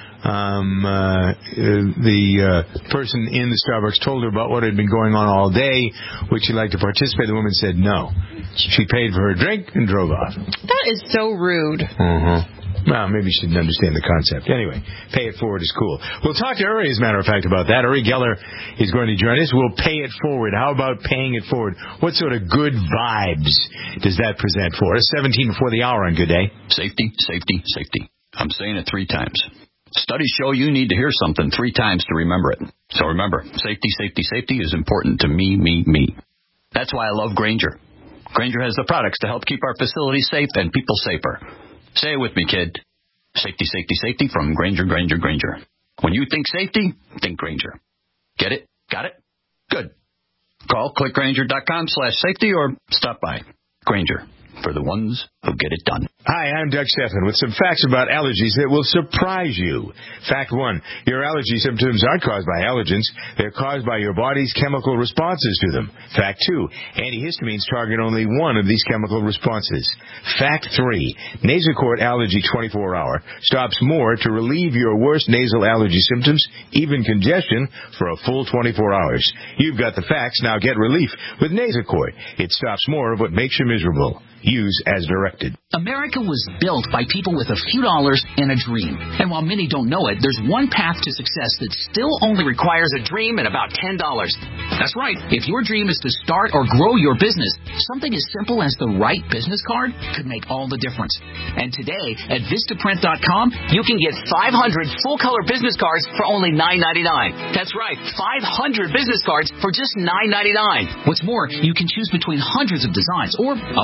Um, uh, the uh, person in the Starbucks told her about what had been going on all day. Would she like to participate? The woman said no. She paid for her drink and drove off. That is so rude. Mm-hmm. Well, maybe she didn't understand the concept. Anyway, pay it forward is cool. We'll talk to Uri, as a matter of fact, about that. Uri Geller is going to join us. We'll pay it forward. How about paying it forward? What sort of good vibes does that present for us? seventeen before the hour on Good Day. Safety, safety, safety. I'm saying it three times. Studies show you need to hear something three times to remember it. So remember, safety, safety, safety is important to me, me, me. That's why I love Grainger. Grainger has the products to help keep our facilities safe and people safer. Say it with me, kid. Safety, safety, safety from Grainger, Grainger, Grainger. When you think safety, think Grainger. Get it? Got it? Good. Call click grainger dot com slash safety or stop by. Grainger, for the ones who get it done. Hi, I'm Doug Stephan with some facts about allergies that will surprise you. Fact one, your allergy symptoms aren't caused by allergens. They're caused by your body's chemical responses to them. Fact two, antihistamines target only one of these chemical responses. Fact three, Nasacort Allergy twenty-four hour stops more to relieve your worst nasal allergy symptoms, even congestion, for a full twenty-four hours. You've got the facts, now get relief with Nasacort. It stops more of what makes you miserable. Use as directed. America was built by people with a few dollars and a dream. And while many don't know it, there's one path to success that still only requires a dream and about ten dollars. That's right. If your dream is to start or grow your business, something as simple as the right business card could make all the difference. And today at Vistaprint dot com, you can get five hundred full-color business cards for only nine ninety-nine. That's right, five hundred business cards for just nine ninety-nine. What's more, you can choose between hundreds of designs or upload your own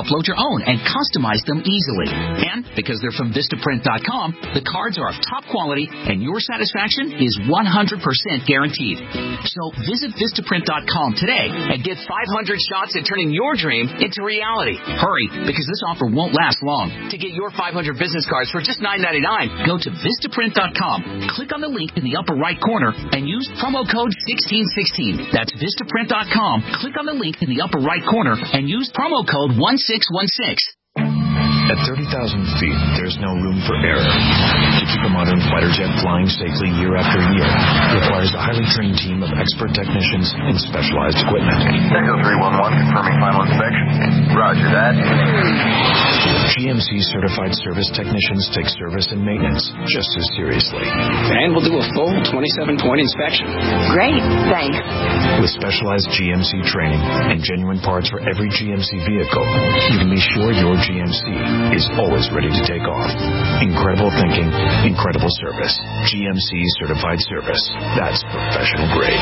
own and customize them easily. And because they're from Vistaprint dot com, the cards are of top quality and your satisfaction is one hundred percent guaranteed. So visit Vistaprint dot com today and get five hundred shots at turning your dream into reality. Hurry, because this offer won't last long. To get your five hundred business cards for just nine ninety-nine, go to Vistaprint dot com, click on the link in the upper right corner, and use promo code sixteen sixteen. That's Vistaprint dot com, click on the link in the upper right corner, and use promo code one six one six. At thirty thousand feet, there's no room for error. To keep a modern fighter jet flying safely year after year requires a highly trained team of expert technicians and specialized equipment. Echo three one one confirming final inspection. Roger that. G M C certified service technicians take service and maintenance just as seriously. And we'll do a full twenty-seven point inspection. Great, thanks. With specialized G M C training and genuine parts for every G M C vehicle, you can be sure your G M C is always ready to take off. Incredible thinking, incredible service. G M C certified service. That's professional grade.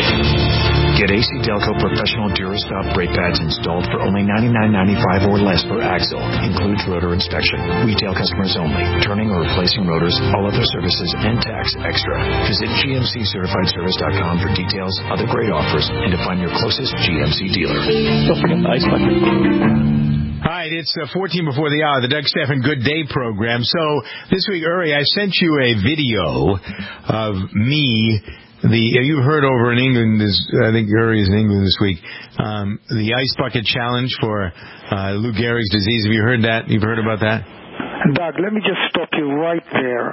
Get A C Delco professional Durastop brake pads installed for only ninety-nine ninety-five or less per axle. Includes rotor inspection. Retail customers only. Turning or replacing rotors, all other services, and tax extra. Visit G M C certified service dot com for details, other great offers, and to find your closest G M C dealer. Don't forget the ice bucket. Hi, it's uh, fourteen before the hour, the Doug Stephan Good Day program. So this week, Uri, I sent you a video of me. The you've heard over in England, is, I think Uri is in England this week, um, the Ice Bucket Challenge for uh, Lou Gehrig's disease. Have you heard that? You've heard about that? Doug, let me just stop you right there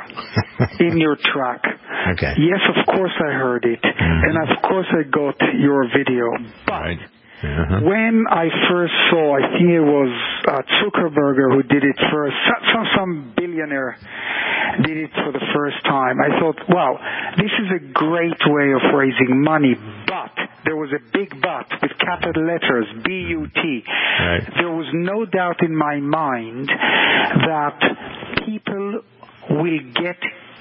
in your track. Okay. Yes, of course I heard it. Mm-hmm. And of course I got your video. But right. Uh-huh. When I first saw, I think it was uh, Zuckerberg who did it first, some, some billionaire did it for the first time, I thought, wow, this is a great way of raising money, but there was a big but with capital letters, B U T. Right. There was no doubt in my mind that people will get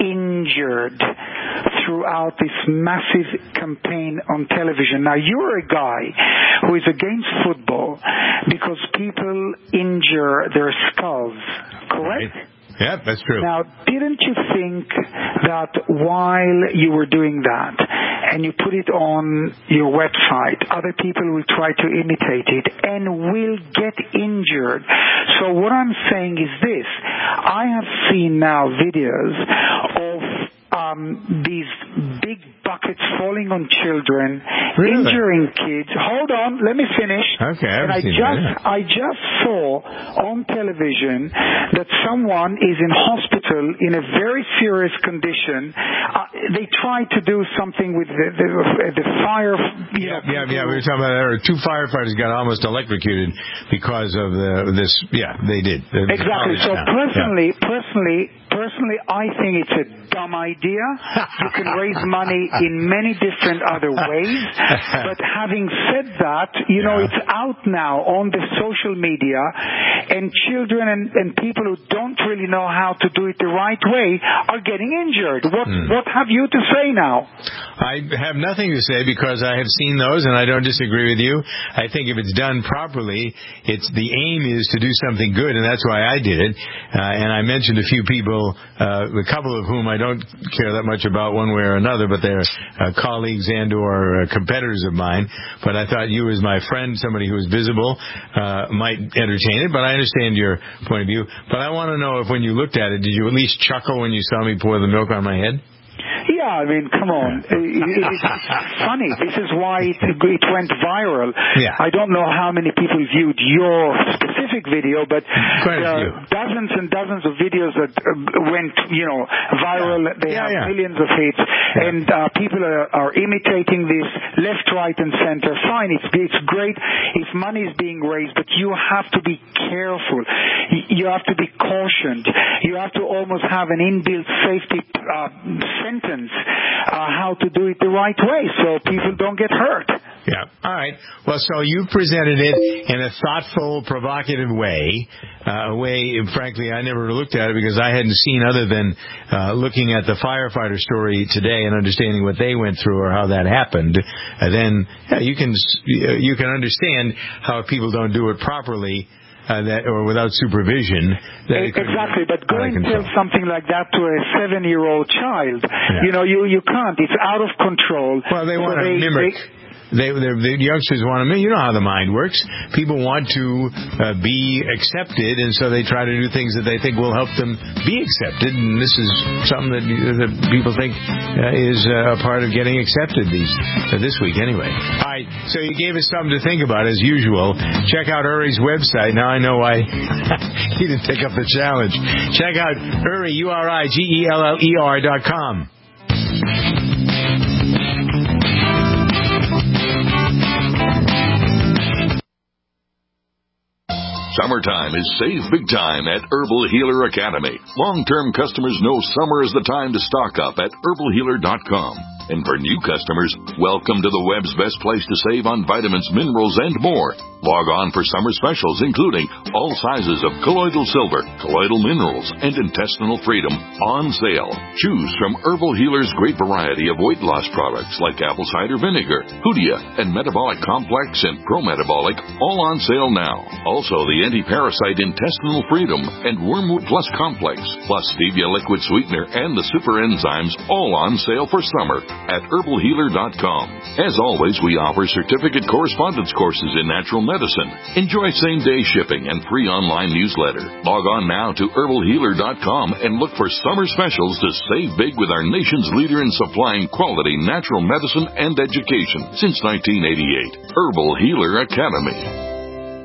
injured throughout this massive campaign on television. Now, you're a guy who is against football because people injure their skulls, correct? Right. Yeah, that's true. Now, didn't you think that while you were doing that and you put it on your website, other people will try to imitate it and will get injured? So what I'm saying is this. I have seen now videos of um, these big buckets falling on children, really? Injuring kids. Hold on, let me finish. Okay, I and I just, that, yeah. I just saw on television that someone is in hospital in a very serious condition. Uh, they tried to do something with the, the, the fire. You yeah, know, yeah, yeah. We were talking about that. Two firefighters got almost electrocuted because of the, this. Yeah, they did. Exactly. So now. personally, yeah. personally, personally, I think it's a dumb idea. You can raise money in many different other ways. But having said that, you know, yeah. it's out now on the social media, and children and, and people who don't really know how to do it the right way are getting injured. What hmm. what have you to say now? I have nothing to say because I have seen those and I don't disagree with you. I think if it's done properly, it's the aim is to do something good, and that's why I did it. Uh, and I mentioned a few people, uh, a couple of whom I don't care that much about one way or another, but they're uh, colleagues and or uh, competitors of mine. But I thought you, as my friend, somebody who is visible, uh, might entertain it. But I understand your point of view. But I want to know if when you looked at it, did you at least chuckle when you saw me pour the milk on my head? Yeah, I mean, come on. It, it, it's funny. This is why it, it went viral. Yeah. I don't know how many people viewed your specific video, but Quite there are dozens and dozens of videos that uh, went, you know, viral. Yeah. They yeah, have yeah. millions of hits, yeah. and uh, people are, are imitating this left, right, and center. Fine, it's it's great if money is being raised, but you have to be careful. You have to be cautioned. You have to almost have an inbuilt safety uh, sentence uh, how to do it the right way so people don't get hurt. Yeah. All right. Well, so you presented it in a thoughtful, provocative way, uh, a way, frankly, I never looked at it because I hadn't seen other than uh, looking at the firefighter story today and understanding what they went through or how that happened. And then yeah, you can you can understand how if people don't do it properly, uh, that, or without supervision. That it could exactly, but go and control. tell something like that to a seven-year-old child. Yeah. You know, you, you can't. It's out of control. Well, they So want to they- mimic. they- They, the youngsters want to, you know how the mind works. People want to uh, be accepted, and so they try to do things that they think will help them be accepted. And this is something that, that people think uh, is uh, a part of getting accepted these uh, this week, anyway. All right, so you gave us something to think about, as usual. Check out Uri's website. Now I know why he didn't take up the challenge. Check out Uri, U R I G E L L E R dot com. Summertime is save big time at Herbal Healer Academy. Long-term customers know summer is the time to stock up at herbal healer dot com. And for new customers, welcome to the web's best place to save on vitamins, minerals, and more. Log on for summer specials, including all sizes of colloidal silver, colloidal minerals, and intestinal freedom on sale. Choose from Herbal Healer's great variety of weight loss products like apple cider vinegar, Hoodia, and Metabolic Complex and Pro-Metabolic, all on sale now. Also, the anti-parasite intestinal freedom and Wormwood Plus Complex, plus Stevia liquid sweetener and the super enzymes, all on sale for summer at herbal healer dot com. As always, we offer certificate correspondence courses in natural medicine. Enjoy same-day shipping and free online newsletter. Log on now to herbal healer dot com and look for summer specials to save big with our nation's leader in supplying quality natural medicine and education since nineteen eighty-eight. Herbal Healer Academy.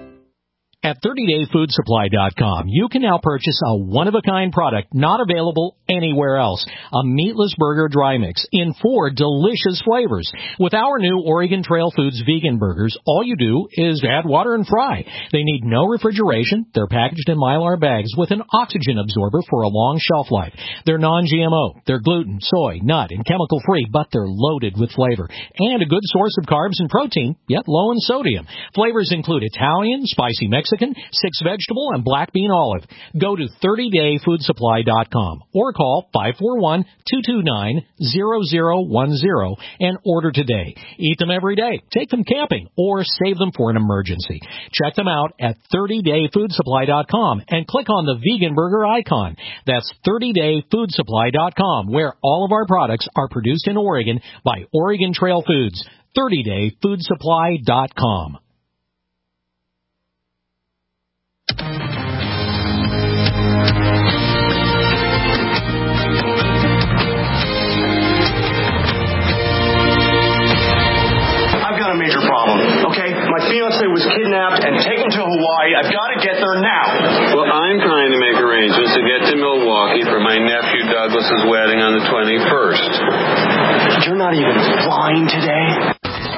At thirty day food supply dot com, you can now purchase a one-of-a-kind product not available anywhere else. A meatless burger dry mix in four delicious flavors. With our new Oregon Trail Foods vegan burgers, all you do is add water and fry. They need no refrigeration. They're packaged in Mylar bags with an oxygen absorber for a long shelf life. They're non G M O. They're gluten, soy, nut, and chemical-free, but they're loaded with flavor. And a good source of carbs and protein, yet low in sodium. Flavors include Italian, spicy Mexican, six vegetable, and black bean olive. Go to thirty day food supply dot com or call five four one, two two nine, zero zero one zero and order today. Eat them every day, take them camping, or save them for an emergency. Check them out at thirty day food supply dot com and click on the vegan burger icon. That's thirty day food supply dot com, where all of our products are produced in Oregon by Oregon Trail Foods. thirty day food supply dot com. I've got a major problem, okay? My fiance was kidnapped and taken to Hawaii. I've got to get there now. Well, I'm trying to make arrangements to get to Milwaukee for my nephew Douglas's wedding on the twenty-first. You're not even flying today?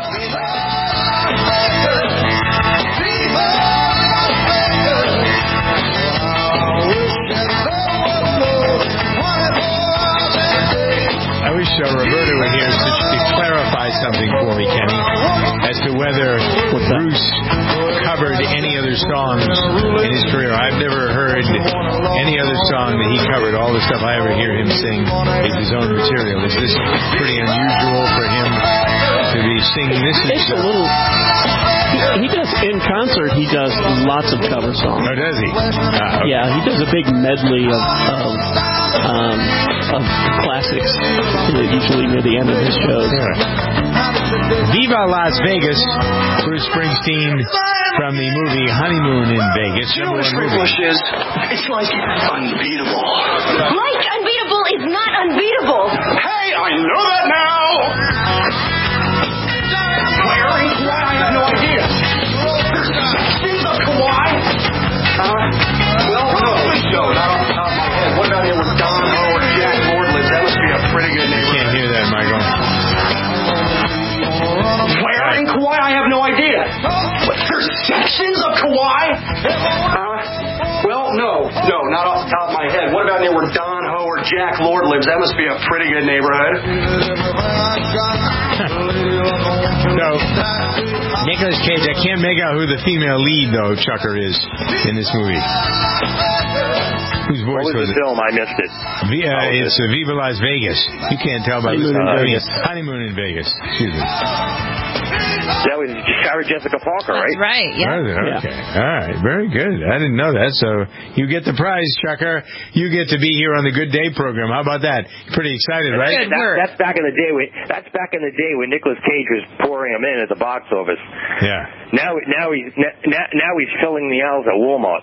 I wish uh, Roberta were here to, to clarify something for me, Kenny, as to whether Bruce covered any other songs in his career. I've never heard any other song that he covered. All the stuff I ever hear him sing is his own material. Is this pretty unusual for him to be singing? This is it's a little. He, he does in concert. He does lots of cover songs. Oh, does he? Ah, okay. Yeah, he does a big medley of. of Um, of classics, usually near the end of his shows. Yeah. Viva Las Vegas, Bruce Springsteen from the movie Honeymoon in Vegas. You know what a straight flush is? It's like unbeatable. Like unbeatable is not unbeatable. Hey, I know that now! Where in Kauai? I have no idea. There's sections of Kauai? Uh, well, no. No, not off the top of my head. What about here with Don Ho or Jack Lordless? That must be a pretty good name. Can't hear that, Michael. Where in Kauai? I have no idea. But there's sections of Kauai? Uh, well, no. No, not off the top of my head. What about near where Don Ho or Jack Lord lives? That must be a pretty good neighborhood. So, Nicolas Cage, I can't make out who the female lead, though, Chucker, is in this movie. Whose voice what was, was the it? film? I missed it. V, uh, oh, it's uh, Viva Las Vegas. You can't tell by Honeymoon this. in I mean, Vegas. Honeymoon in Vegas. Excuse me. That was Sarah Jessica Parker, right? That's right, yeah. Was it? Okay. Yeah. All right. Very good. I didn't know that. So you get the prize, Chucker. You get to be here on the Good Day program. How about that? Pretty excited, right? That, that's back in the day. When, that's back in the day when Nicolas Cage was pouring them in at the box office. Yeah. Now, now he's now, now he's filling the aisles at Walmart.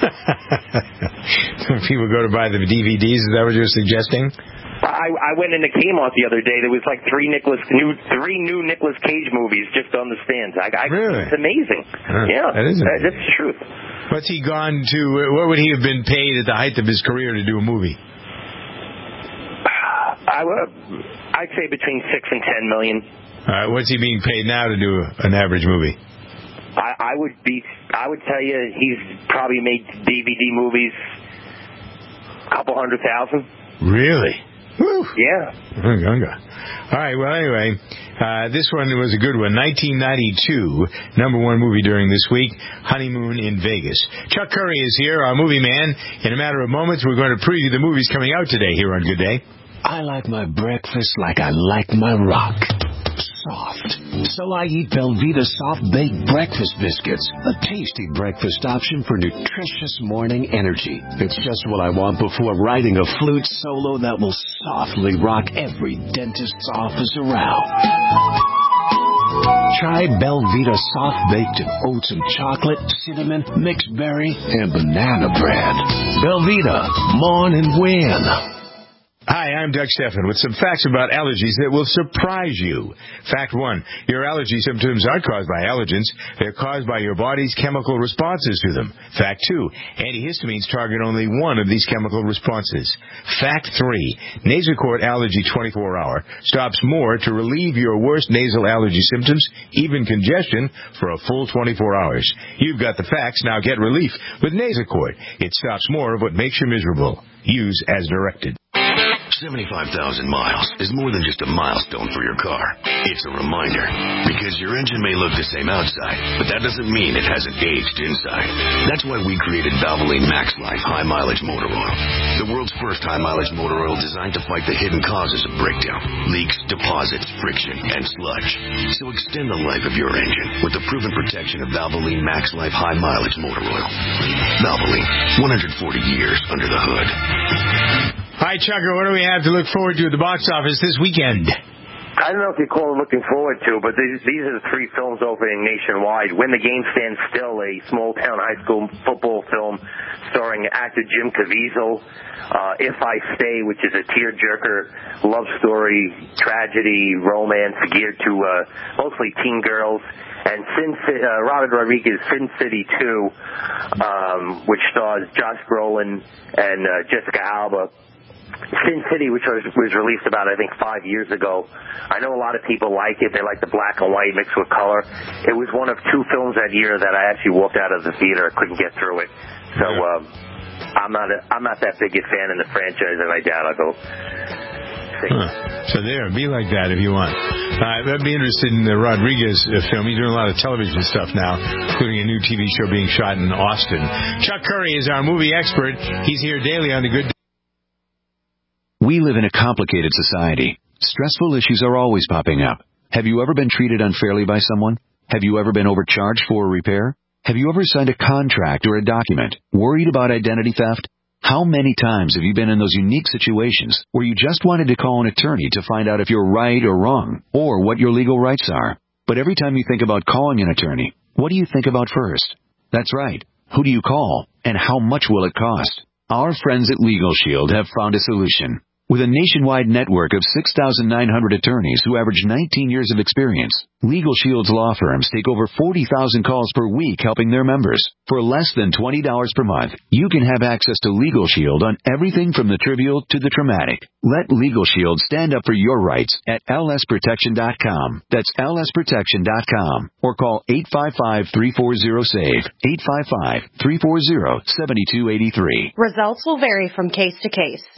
People go to buy the D V Ds. Is that what you're suggesting? I, I went into Kmart the other day. There was like three Nicolas new three new Nicolas Cage movies just on the stands. I, I, really? It's amazing. Huh, yeah, that is that, that's the truth. What's he gone to? What would he have been paid at the height of his career to do a movie? I would, I'd say between six and ten million. All right, what's he being paid now to do an average movie? I, I would be. I would tell you he's probably made D V D movies a couple hundred thousand. Really? Woo. Yeah. All right, well, anyway, uh, this one was a good one. nineteen ninety-two, number one movie during this week, Honeymoon in Vegas. Chuck Curry is here, our movie man. In a matter of moments, we're going to preview the movies coming out today here on Good Day. I like my breakfast like I like my rock. Soft. So I eat Belvita Soft Baked Breakfast Biscuits, a tasty breakfast option for nutritious morning energy. It's just what I want before writing a flute solo that will softly rock every dentist's office around. Try Belvita Soft Baked in oats and chocolate, cinnamon, mixed berry, and banana bread. Belvita, morn and win. Hi, I'm Doug Stephan with some facts about allergies that will surprise you. Fact one, your allergy symptoms aren't caused by allergens. They're caused by your body's chemical responses to them. Fact two, antihistamines target only one of these chemical responses. Fact three, Nasacort Allergy twenty-four hour stops more to relieve your worst nasal allergy symptoms, even congestion, for a full twenty-four hours. You've got the facts, now get relief with Nasacort. It stops more of what makes you miserable. Use as directed. seventy-five thousand miles is more than just a milestone for your car. It's a reminder, because your engine may look the same outside, but that doesn't mean it hasn't aged inside. That's why we created Valvoline Max Life High Mileage Motor Oil, the world's first high mileage motor oil designed to fight the hidden causes of breakdown, leaks, deposits, friction, and sludge. So extend the life of your engine with the proven protection of Valvoline Max Life High Mileage Motor Oil. Valvoline, one hundred forty years under the hood. Hi, Chucker. What do we have to look forward to at the box office this weekend? I don't know if you call it looking forward to, but these, these are the three films opening nationwide. When the Game Stands Still, a small-town high school football film starring actor Jim Caviezel. Uh, If I Stay, which is a tearjerker love story, tragedy, romance geared to uh, mostly teen girls. And Sin City, uh, Robert Rodriguez, Sin City two, um, which stars Josh Brolin and uh, Jessica Alba. Sin City, which was, was released about, I think, five years ago. I know a lot of people like it. They like the black and white mixed with color. It was one of two films that year that I actually walked out of the theater. I couldn't get through it. So um, I'm not a, I'm not that big a fan in the franchise, and I doubt I'll go see. Huh. So there, be like that if you want. Uh, I'd be interested in the Rodriguez uh, film. He's doing a lot of television stuff now, including a new T V show being shot in Austin. Chuck Curry is our movie expert. He's here daily on the Good Day. We live in a complicated society. Stressful issues are always popping up. Have you ever been treated unfairly by someone? Have you ever been overcharged for a repair? Have you ever signed a contract or a document? Worried about identity theft? How many times have you been in those unique situations where you just wanted to call an attorney to find out if you're right or wrong, or what your legal rights are? But every time you think about calling an attorney, what do you think about first? That's right. Who do you call, and how much will it cost? Our friends at Legal Shield have found a solution. With a nationwide network of six thousand nine hundred attorneys who average nineteen years of experience, Legal Shield's law firms take over forty thousand calls per week helping their members. For less than twenty dollars per month, you can have access to Legal Shield on everything from the trivial to the traumatic. Let Legal Shield stand up for your rights at L S protection dot com. That's L S protection dot com. Or call eight five five, three four zero, S A V E, eight five five, three four zero, seven two eight three. Results will vary from case to case.